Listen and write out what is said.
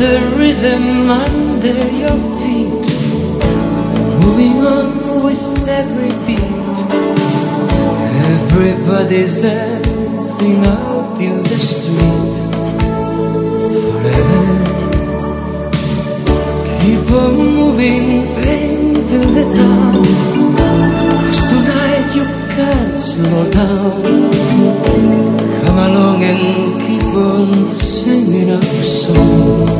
the rhythm under your feet, moving on with every beat. Everybody's dancing out in the street forever. Keep on moving, paint till the town, 'cause tonight you can't slow down. Come along and keep on singing our song.